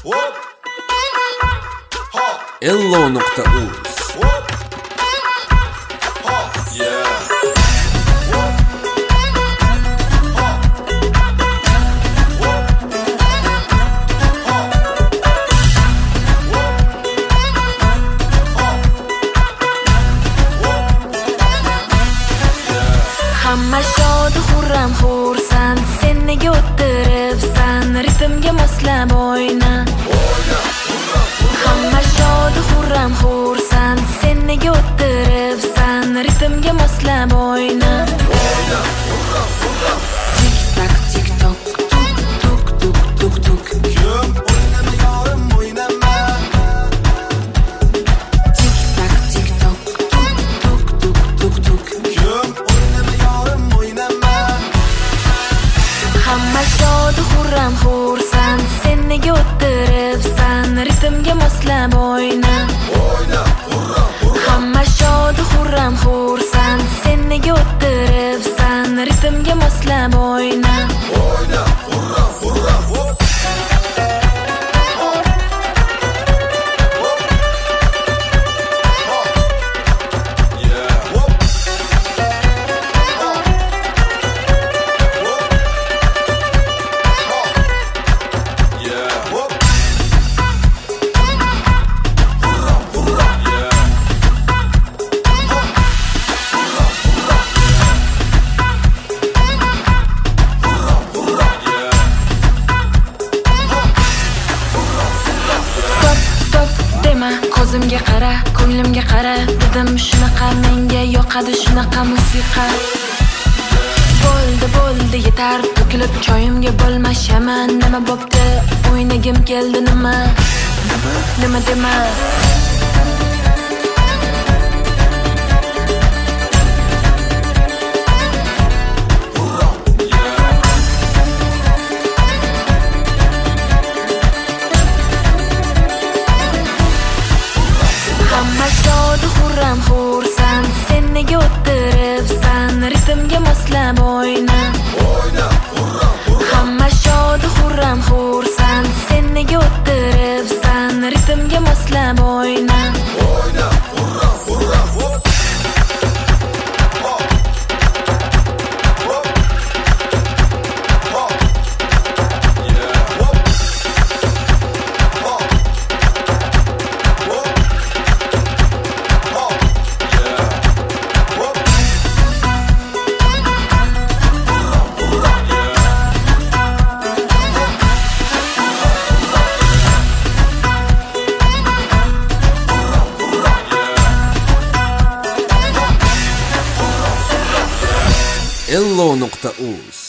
Ello.uz Hamma shod xurram xursand, sen nega o'tiribsan, ritmga moslab o'yna. Hamma shod xurram xursand, sen nega o'tiribsan, ritmga moslab o'yna. Tik tak tik tok, tuk tuk tuk tuk. Kim o'ynama yorim o'ynama. Tik tak tik tok, tuk tuk tuk tuk. Kim o'ynama yorim o'ynama. Hamma shod xurram xursand, sen nega o'tiribsan, ritmga moslab o'yna. Hamma shod xurram xursand, sen nega o'tiribsan, ritmga moslab o'yna. Ko'zimga qara, ko'nglimga qara, dedim shunaqa menga yoqadi shunaqa musiqa. Bo'ldi, yetar, to'kilib choyimga bo'lmashaman. Nima bo'pti? O'ynagim keldi nima? Nima dema? Hamma shod xurram xursand, sen nega o'tiribsan, ritmga moslab o'yna. Hamma shod xurram xursand, sen nega o'tiribsan, ritmga moslab o'yna. Ello.uz